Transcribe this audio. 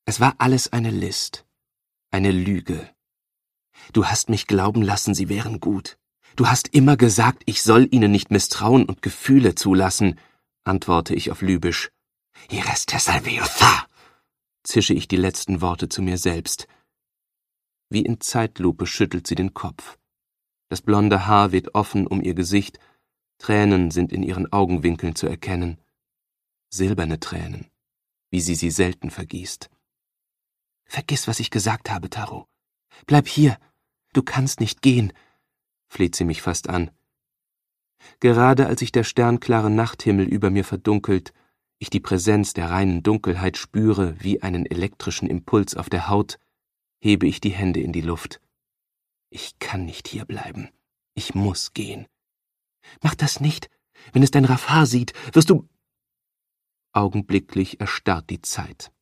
Es war alles eine List, eine Lüge. Du hast mich glauben lassen, sie wären gut. Du hast immer gesagt, ich soll ihnen nicht misstrauen und Gefühle zulassen, antworte ich auf Lybisch. Ireste Salveotha, zische ich die letzten Worte zu mir selbst. Wie in Zeitlupe schüttelt sie den Kopf. Das blonde Haar weht offen um ihr Gesicht, Tränen sind in ihren Augenwinkeln zu erkennen. Silberne Tränen, wie sie selten vergießt. Vergiss, was ich gesagt habe, Taro. Bleib hier, du kannst nicht gehen, fleht sie mich fast an. Gerade als sich der sternklare Nachthimmel über mir verdunkelt, ich die Präsenz der reinen Dunkelheit spüre wie einen elektrischen Impuls auf der Haut, hebe ich die Hände in die Luft. Ich kann nicht hierbleiben. Ich muss gehen. Mach das nicht. Wenn es dein Rafar sieht, wirst du... Augenblicklich erstarrt die Zeit.